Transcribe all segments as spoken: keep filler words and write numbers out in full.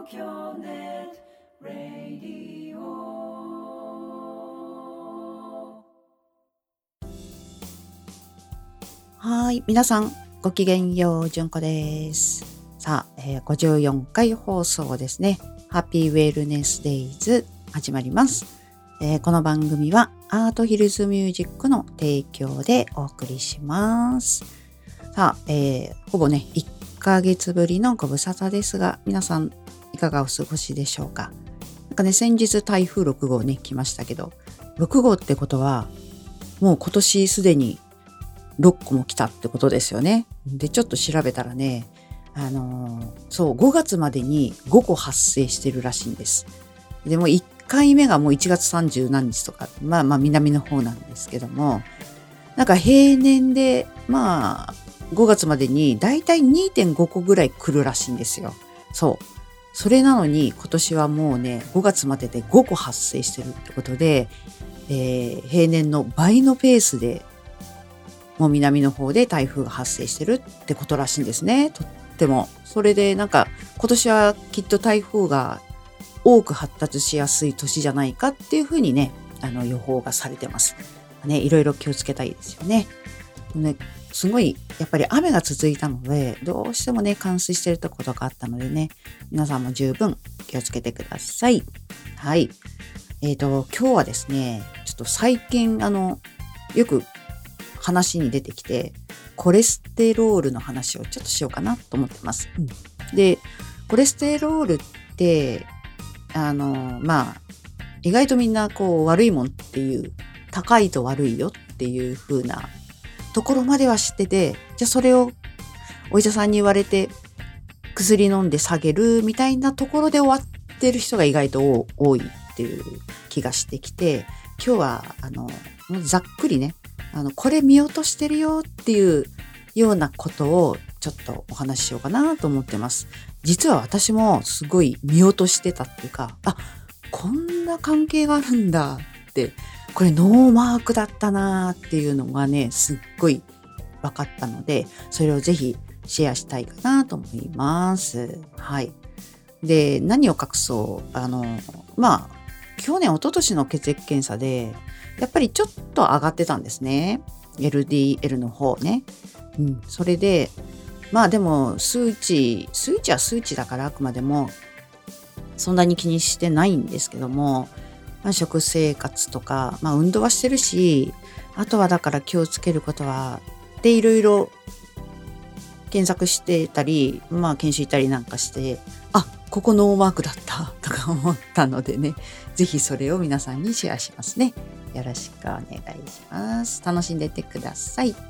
京ネットラディオ。はい、皆さんごきげんよう、じゅんこです。さあ、えー、ごじゅうよんかい放送ですね。ハッピーウェルネスデイズ始まります。えー、この番組はアートヒルズミュージックの提供でお送りします。さあ、えー、ほぼねいっかげつぶりのご無沙汰ですが、皆さんいかがお過ごしでしょうか。なんかね、先日台風ろくごうね来ましたけど、ろくごうってことはもう今年すでにろっこも来たってことですよね。で、ちょっと調べたらね、あのー、そう、ごがつまでにごこ発生してるらしいんです。でもいっかいめがもういちがつさんじゅうなんにちとか、まあまあ南の方なんですけども、なんか平年で、まあ、ごがつまでにだいたい にてんごこぐらい来るらしいんですよ。そう。それなのに今年はもうね、ごがつまででごこ発生してるってことで、えー、平年の倍のペースでもう南の方で台風が発生してるってことらしいんですね。とっても。それでなんか今年はきっと台風が多く発達しやすい年じゃないかっていうふうにね、あの予報がされてます。ね、いろいろ気をつけたいですよね。ね、すごいやっぱり雨が続いたので、どうしてもね、冠水してるところがあったのでね、皆さんも十分気をつけてください。はい。えっと、今日はですね、ちょっと最近あの、よく話に出てきて、コレステロールの話をちょっとしようかなと思ってます。うん、で、コレステロールって、あの、まあ、意外とみんなこう悪いもんっていう、高いと悪いよっていう風なところまでは知ってて、じゃあそれをお医者さんに言われて薬飲んで下げるみたいなところで終わってる人が意外と多いっていう気がしてきて、今日はあの、ざっくりね、あの、これ見落としてるよっていうようなことをちょっとお話ししようかなと思ってます。実は私もすごい見落としてたっていうか、あ、こんな関係があるんだって、これノーマークだったなっていうのがね、すっごい分かったので、それをぜひシェアしたいかなと思います。はい。で、何を隠そう、あの、まあ、去年、一昨年の血液検査で、やっぱりちょっと上がってたんですね。エルディーエル の方ね。うん。それで、まあでも、数値、数値は数値だからあくまでも、そんなに気にしてないんですけども、まあ、食生活とか、まあ運動はしてるし、あとはだから気をつけることは、で、いろいろ検索してたり、まあ研修行ったりなんかして、あ、ここノーマークだったとか思ったのでね、ぜひそれを皆さんにシェアしますね。よろしくお願いします。楽しんでってください。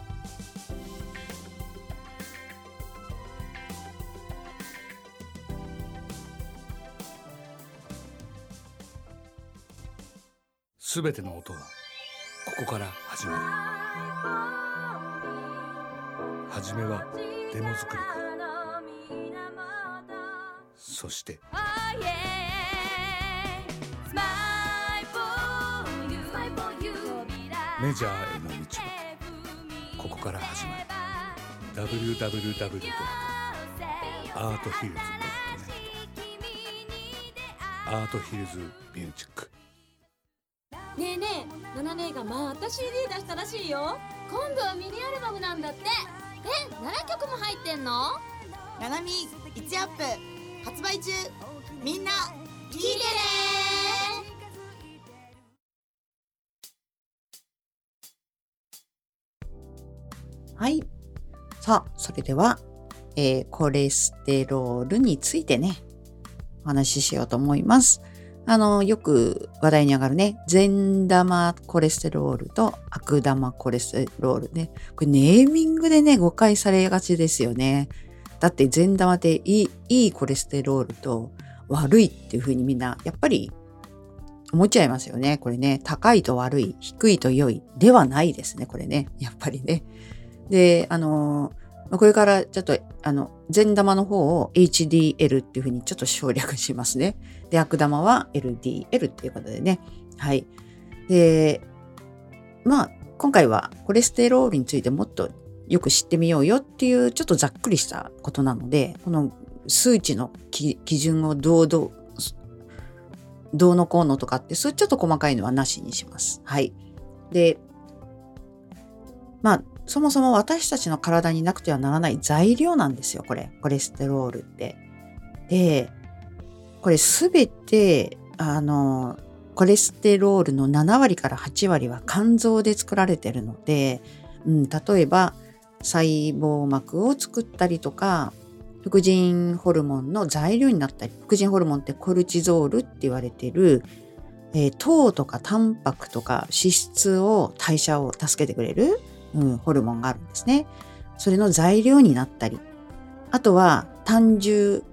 すべての音はここから始まる。はじめはデモ作りからそしてメジャーへの道はここから始まる。 ダブリューダブリューダブリュー ドット アートヒルズ ドット ネット アートヒルズミュージック。 ねえねえ、ナナ姉がまた シーディー 出したらしいよ。今度はミニアルバムなんだって。え、ななきょくも入ってんの？ ナナミいちアップ発売中。みんな聞いてね。 はい。さあ、それでは、えー、コレステロールについてね、お話ししようと思います。あの、よく話題に上がるね、善玉コレステロールと悪玉コレステロールね。これネーミングでね、誤解されがちですよね。だって善玉っていい、いいコレステロールと悪いっていう風にみんな、やっぱり思っちゃいますよね。これね、高いと悪い、低いと良いではないですね。これね、やっぱりね。で、あの、これからちょっと、あの、善玉の方を エイチディーエル っていうふうにちょっと省略しますね。で、悪玉は エルディーエル っていうことでね。はい。で、まあ、今回はコレステロールについてもっとよく知ってみようよっていうちょっとざっくりしたことなので、この数値の基準をどうどう、どうのこうのとかって、そういうちょっと細かいのはなしにします。はい。で、まあ、そもそも私たちの体になくてはならない材料なんですよ、これ。コレステロールって。で、これすべて、あの、コレステロールのななわりからはちわりは肝臓で作られてるので、うん、例えば細胞膜を作ったりとか、副腎ホルモンの材料になったり、副腎ホルモンってコルチゾールって言われてる、えー、糖とかタンパクとか脂質を代謝を助けてくれる、うん、ホルモンがあるんですね。それの材料になったり、あとは胆汁、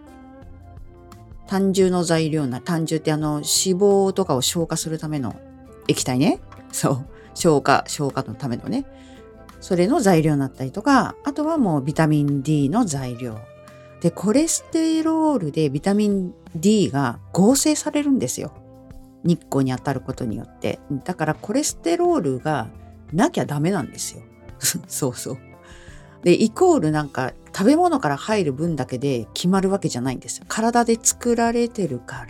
胆汁の材料な、胆汁ってあの脂肪とかを消化するための液体ね。そう。消化、消化のためのね。それの材料になったりとか、あとはもうビタミン D の材料。で、コレステロールでビタミン D が合成されるんですよ。日光に当たることによって。だからコレステロールがなきゃダメなんですよ。そうそう。で、イコールなんか食べ物から入る分だけで決まるわけじゃないんですよ。体で作られてるから、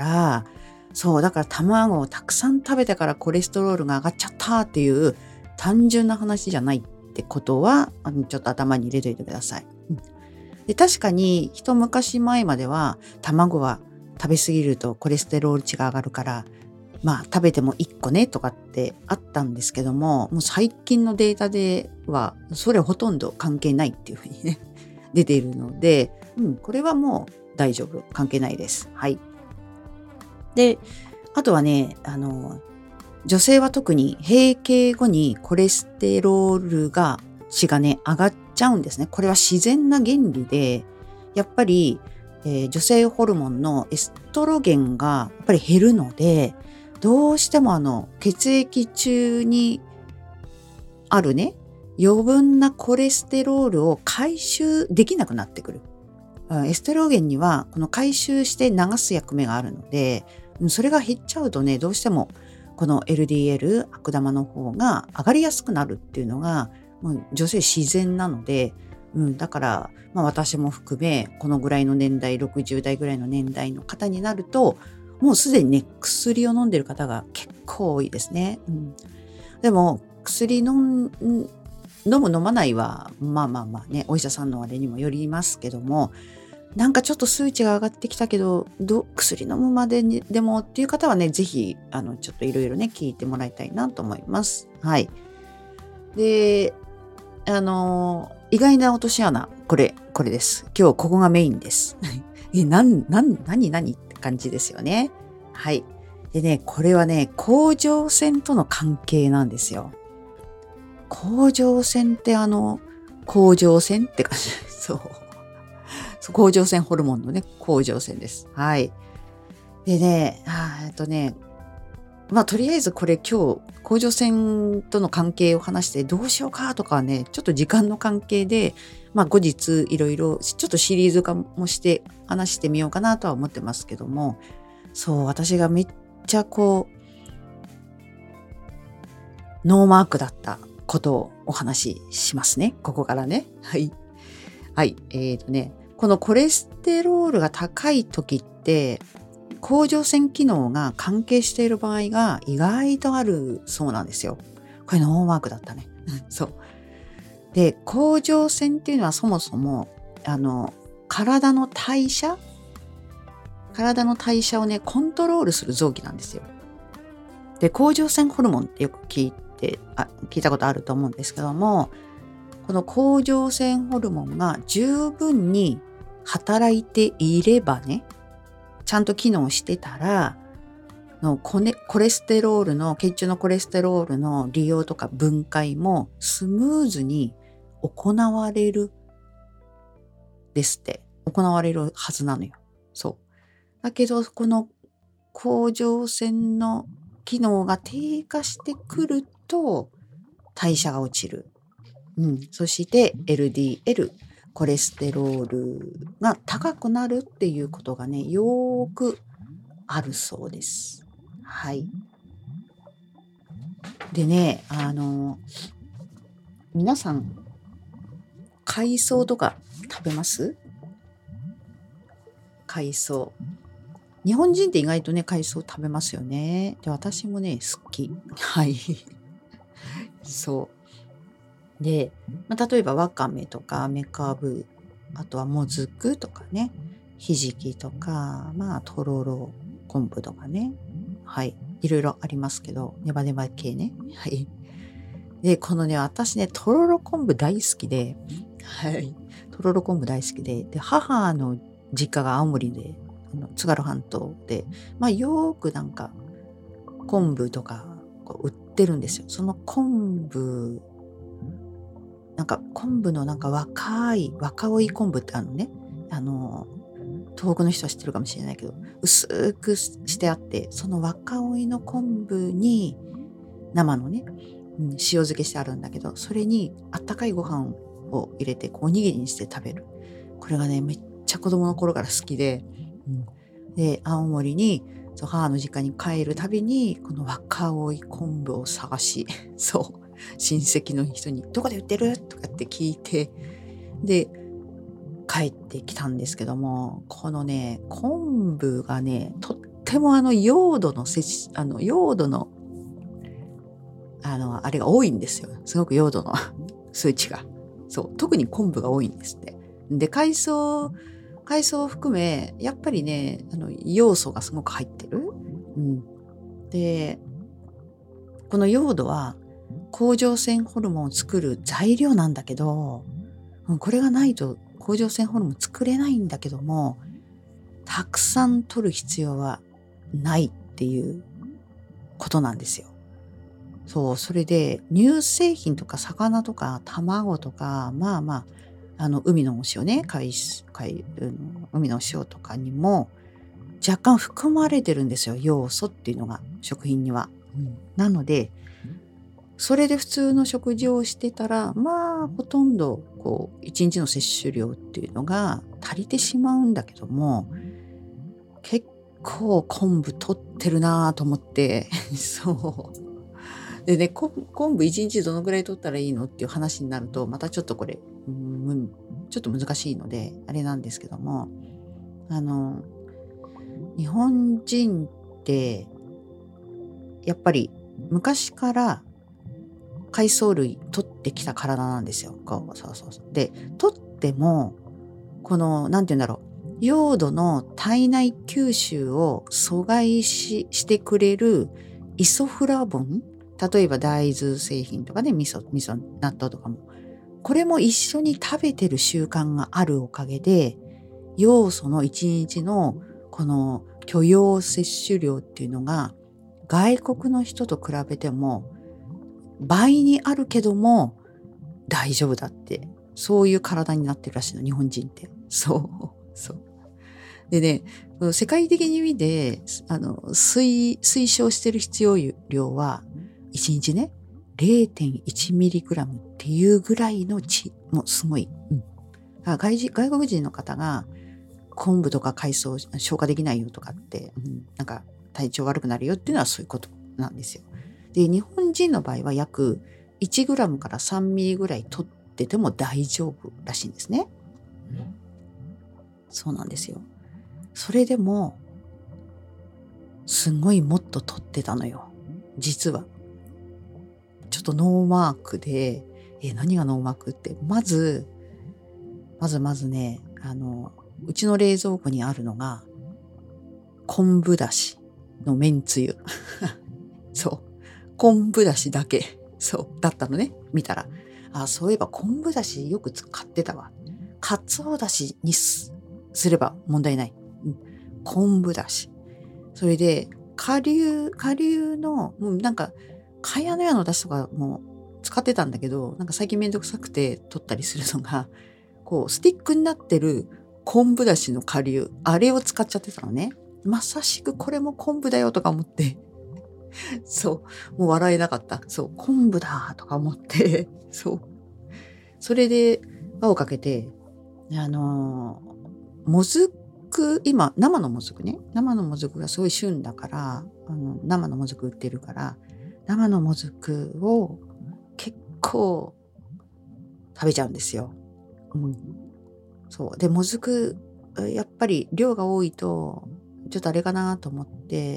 そう、だから卵をたくさん食べてからコレステロールが上がっちゃったっていう単純な話じゃないってことは、ちょっと頭に入れといてください。で、確かに一昔前までは卵は食べ過ぎるとコレステロール値が上がるから、まあ食べてもいっこねとかってあったんですけども、もう最近のデータではそれほとんど関係ないっていうふうにね出ているので、うん、これはもう大丈夫、関係ないです。はい。で、あとはね、あの女性は特に閉経後にコレステロールが値がね上がっちゃうんですね。これは自然な原理で、やっぱり、えー、女性ホルモンのエストロゲンがやっぱり減るので、どうしてもあの血液中にあるね余分なコレステロールを回収できなくなってくる。エストロゲンにはこの回収して流す役目があるので、それが減っちゃうとね、どうしてもこの エルディーエル 悪玉の方が上がりやすくなるっていうのがもう女性自然なので、うん、だから、まあ、私も含めこのぐらいの年代、ろくじゅうだいぐらいの年代の方になると、もうすでにね薬を飲んでる方が結構多いですね。うん、でも薬飲ん飲む飲まないはまあまあまあね、お医者さんのあれにもよりますけども、なんかちょっと数値が上がってきたけど、ど薬飲むまでにでもっていう方はね、ぜひあのちょっといろいろね聞いてもらいたいなと思います。はい。で、あの意外な落とし穴、これこれです。今日ここがメインです。え、なんなん何何って感じですよね。はい。でね、これはね、甲状腺との関係なんですよ。甲状腺ってあの甲状腺って感じ。そう。甲状腺ホルモンのね、甲状腺です。はい。でね、あえっとね、まあとりあえずこれ今日甲状腺との関係を話してどうしようかとかね、ちょっと時間の関係で、まあ後日いろいろちょっとシリーズ化もして話してみようかなとは思ってますけども、そう、私がめっちゃこうノーマークだったことをお話ししますね。ここからね。はい。はい。えっとね、このコレステロールが高い時って甲状腺機能が関係している場合が意外とあるそうなんですよ。これノーマークだったね。そう。で、甲状腺っていうのはそもそもあの体の代謝体の代謝をねコントロールする臓器なんですよ。で、甲状腺ホルモンってよく聞いてあ聞いたことあると思うんですけども、この甲状腺ホルモンが十分に働いていればね、ちゃんと機能してたら、のコネ、コレステロールの、血中のコレステロールの利用とか分解もスムーズに行われるですって。行われるはずなのよ。そう。だけど、この甲状腺の機能が低下してくると代謝が落ちる。うん、そして エルディーエル、コレステロールが高くなるっていうことがね、よーくあるそうです。はい。でね、あの、皆さん、海藻とか食べます？ 海藻。日本人って意外とね、海藻食べますよね。で、私もね、好き。はい。そう。で、まあ、例えばわかめとかめかぶ、あとはもずくとかね、ひじきとか、まあ、とろろ昆布とかね。はい。いろいろありますけど、ネバネバ系ね。はい。で、このね、私ね、とろろ昆布大好きで、はい。とろろ昆布大好きで、で、母の実家が青森で、あの津軽半島で、まあ、よーくなんか、昆布とかこう売ってるんですよ。その昆布、なんか昆布のなんか若い、若追い昆布ってあるのね。あの、東北の人は知ってるかもしれないけど、薄くしてあって、その若追いの昆布に、生のね、うん、塩漬けしてあるんだけど、それにあったかいご飯を入れてこうおにぎりにして食べる。これがね、めっちゃ子供の頃から好きで、うん、で、青森に、そう母の実家に帰るたびに、この若追い昆布を探し、そう、親戚の人に、どこで売ってるとかって聞いて、で、帰ってきたんですけども、このね、昆布がね、とってもあの、用土の摂取、あの、用土の、あの、あれが多いんですよ。すごく用土の数値が。そう。特に昆布が多いんですって。で、海藻、海藻を含め、やっぱりね、あの、要素がすごく入ってる。うん。で、この用土は、甲状腺ホルモンを作る材料なんだけど、これがないと甲状腺ホルモン作れないんだけども、たくさん取る必要はないっていうことなんですよ。そう、それで乳製品とか魚とか卵とか、まあまあ、あの海のお塩ね、海、海、海のお塩とかにも若干含まれてるんですよ、要素っていうのが食品には。うん、なので、それで普通の食事をしてたら、まあほとんどこう一日の摂取量っていうのが足りてしまうんだけども、結構昆布取ってるなぁと思って、そう。でね、昆布一日どのぐらい取ったらいいのっていう話になると、またちょっとこれ、うん、ちょっと難しいので、あれなんですけども、あの、日本人って、やっぱり昔から海藻類取ってきた体なんですよ。こうそうそうそう。で、取っても、この、なんて言うんだろう、用土の体内吸収を阻害し、してくれるイソフラボン、例えば大豆製品とかね、味噌、味噌、納豆とかも。これも一緒に食べてる習慣があるおかげで、要素の一日のこの許容摂取量っていうのが外国の人と比べても倍にあるけども大丈夫だって、そういう体になってるらしいの、日本人って。そう、そう。でね、世界的に見て、あの、推、推奨してる必要量は、いちにちね、れいてんいちミリグラムっていうぐらいの値、もうすごい。うん、だから外、外国人の方が、昆布とか海藻消化できないよとかって、うん、なんか体調悪くなるよっていうのはそういうことなんですよ。で、日本人の場合は約いちグラムからさんミリぐらい取ってても大丈夫らしいんですね。うん、そうなんですよ。それでも、すごいもっと取ってたのよ。実は。ちょっとノーマークで、え、何がノーマークって、まず、まずまずね、あの、うちの冷蔵庫にあるのが、昆布だしのめんつゆ。そう。昆布だしだけ。そう。だったのね。見たら。あ、そういえば昆布だしよく使ってたわ。かつおだしに す, すれば問題ない。うん、昆布だし。それで、顆粒、顆粒の、もうなんか、かやのやのだしとかも使ってたんだけど、なんか最近めんどくさくて取ったりするのが、こう、スティックになってる昆布だしの顆粒、あれを使っちゃってたのね。まさしくこれも昆布だよとか思って、そう、もう笑えなかった。そう、昆布だとか思って、そう。それで輪をかけて、あのー、もずく、今、生のもずくね。生のもずくがすごい旬だから、あの生のもずく売ってるから、生のもずくを結構食べちゃうんですよ。うん。そう。で、もずくやっぱり量が多いとちょっとあれかなと思って、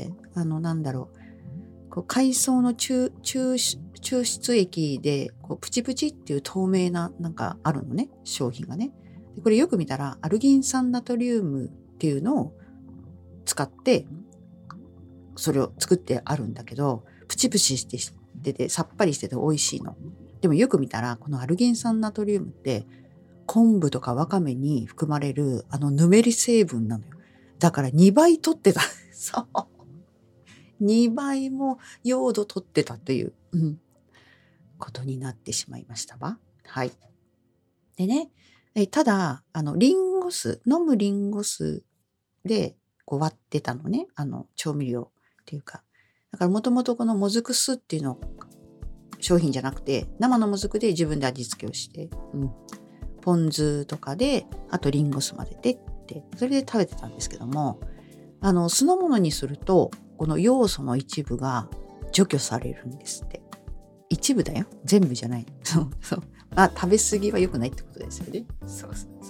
あのなんだろう、こう海藻の抽抽抽出液でこうプチプチっていう透明ななんかあるのね、商品がね。でこれよく見たらアルギン酸ナトリウムっていうのを使ってそれを作ってあるんだけど、プチプチしててさっぱりしてて美味しいの。でもよく見たらこのアルギン酸ナトリウムって昆布とかわかめに含まれるあのヌメリ成分なのよ。だからにばい取ってた。そう。にばいも用度取ってたという、うん、ことになってしまいましたわ。はい。でね、えただ、あの、リンゴ酢、飲むリンゴ酢でこう割ってたのね。あの、調味料っていうか。だからもともとこのもずく酢っていうの商品じゃなくて、生のもずくで自分で味付けをして、うん。ポン酢とかで、あとリンゴ酢混ぜてって、それで食べてたんですけども、あの、酢の物にすると、この要素の一部が除去されるんですって。一部だよ。全部じゃない。そうそう。まあ、食べ過ぎは良くないってことですよね。そうそうそう。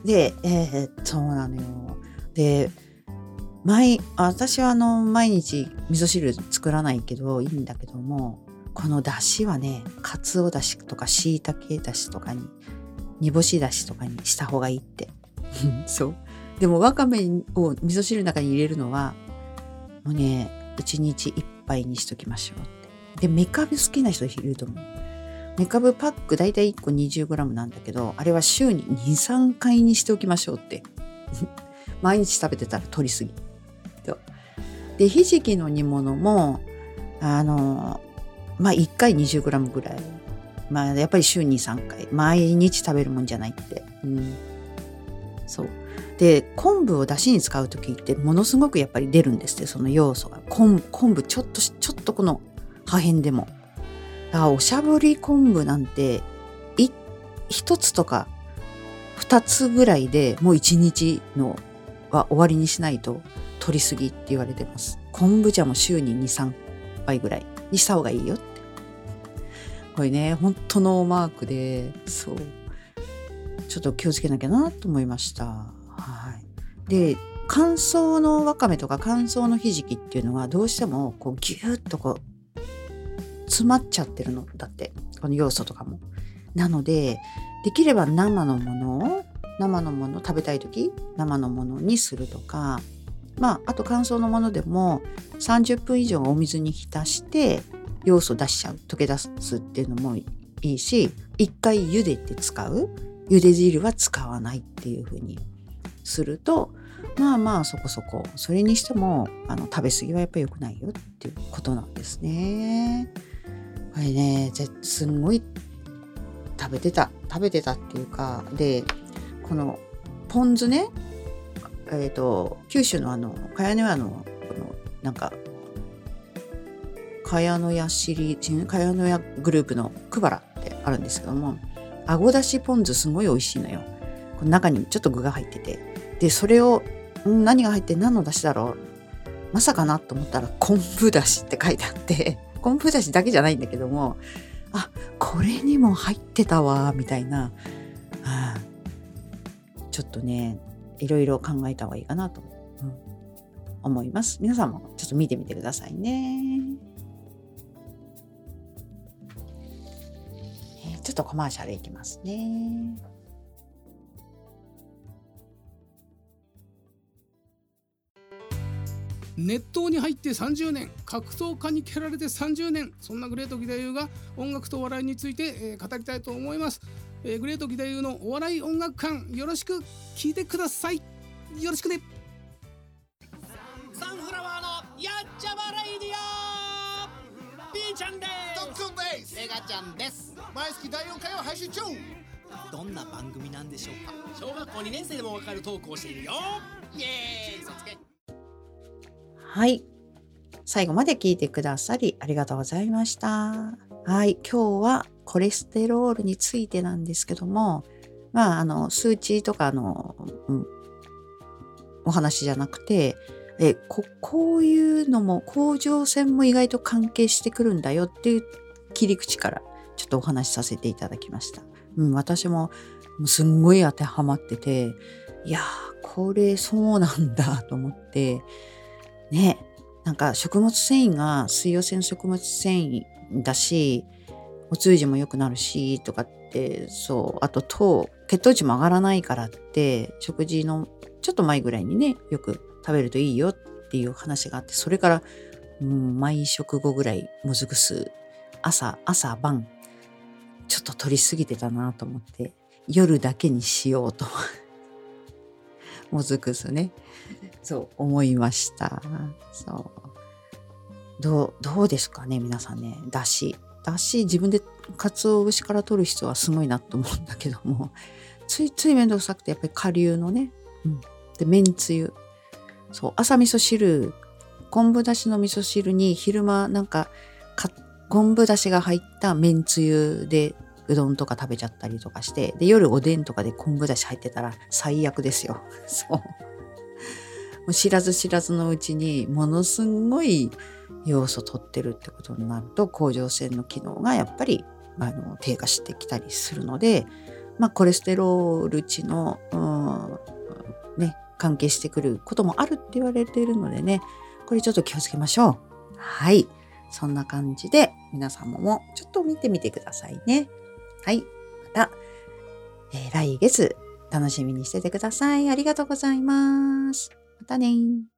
で、えー、そうなのよ。で、毎、私はあの、毎日味噌汁作らないけど、いいんだけども、この出汁はね、かつおだしとかしいたけだしとかに、煮干しだしとかにした方がいいって。そう。でもわかめを味噌汁の中に入れるのは、もうね、いちにちいっぱいにしときましょうって。で、めかぶ好きな人いると思う。めかぶパックだいたいいっこ にじゅうグラム なんだけど、あれは週にに、さんかいにしておきましょうって。毎日食べてたら取りすぎ。で、ひじきの煮物も、あの、まあ、いっかい にじゅうグラム ぐらい。まあ、やっぱり週にさんかい。毎日食べるもんじゃないって。うん。そう。で、昆布を出汁に使うときってものすごくやっぱり出るんですって、その要素が。昆布、昆布ちょっと、ちょっとこの破片でも。だからおしゃぶり昆布なんて、い、一つとか二つぐらいでもう一日のは終わりにしないと取りすぎって言われてます。昆布茶も週にに、さんばいぐらいにした方がいいよって。これね、本当のマークで、そう。ちょっと気をつけなきゃなと思いました。はい。で、乾燥のわかめとか乾燥のひじきっていうのはどうしてもこうギューッとこう詰まっちゃってるのだって、この要素とかも。なので、できれば生のものを、生のもの食べたいとき、生のものにするとか、まあ、あと乾燥のものでもさんじゅっぷん以上お水に浸して要素出しちゃう、溶け出すっていうのもいいし、一回茹でて使う、茹で汁は使わないっていう風にすると、まあまあそこそこ、それにしてもあの食べ過ぎはやっぱり良くないよっていうことなんですね。これね、すんごい食べてた食べてたっていうか、でこのポン酢ね、えっと九州のあの茅野屋のこのなんか茅野屋シリーズ、茅野屋グループのクバラってあるんですけども、あごだしポン酢すごい美味しいのよ。この中にちょっと具が入ってて、でそれをん何が入って何のだしだろう、まさかなと思ったら昆布だしって書いてあって、昆布だしだけじゃないんだけども、あ、これにも入ってたわみたいな、はあ、ちょっとねいろいろ考えた方がいいかなと、うん、思います。皆さんもちょっと見てみてくださいね。えー、ちょっとコマーシャルいきますね。 熱湯に入ってさんじゅうねん、格闘家に蹴られてさんじゅうねん、そんなグレート義太夫が音楽と笑いについて、えー、語りたいと思います。えー、グレート義太夫のお笑い音楽館、よろしく聞いてください。よろしくね。 サンフラワーのやっちゃわレイディオ、 B ちゃんです。 トッツンです。 メガちゃんです。 毎月だいよんかいを配信中。 どんな番組なんでしょうか。小学校にねん生でもわかるトークをしているよ。イエーイ、そつけ。 はい。最後まで聞いてくださりありがとうございました。はい。今日はコレステロールについてなんですけども、まあ、あの、数値とかの、うん、お話じゃなくて、えこ、こういうのも、甲状腺も意外と関係してくるんだよっていう切り口からちょっとお話しさせていただきました。うん、私も、もうすんごい当てはまってて、いやこれそうなんだと思って、ね、なんか食物繊維が水溶性の食物繊維だし、お通じも良くなるしとかって、そう、あと糖、血糖値も上がらないからって、食事のちょっと前ぐらいにね、よく食べるといいよっていう話があって、それから、うん、毎食後ぐらいもずく酢、朝、朝晩、ちょっと取りすぎてたなと思って、夜だけにしようと。もずく酢ね。そう思いました。そう。どう、どうですかね、皆さんね。だし。だし、自分で鰹節から取る人はすごいなと思うんだけども、ついつい面倒くさくて、やっぱり顆粒のね、うん。で、めんつゆ。そう、朝味噌汁、昆布だしの味噌汁に昼間なんか、か昆布だしが入っためんつゆでうどんとか食べちゃったりとかして、で、夜おでんとかで昆布だし入ってたら最悪ですよ。そう。もう知らず知らずのうちにものすごい要素取ってるってことになると、甲状腺の機能がやっぱりあの低下してきたりするので、まあコレステロール値の、うん、ね、関係してくることもあるって言われているのでね、これちょっと気をつけましょう。はい。そんな感じで皆様もちょっと見てみてくださいね。はい。また、えー、来月楽しみにしててください。ありがとうございます。またね。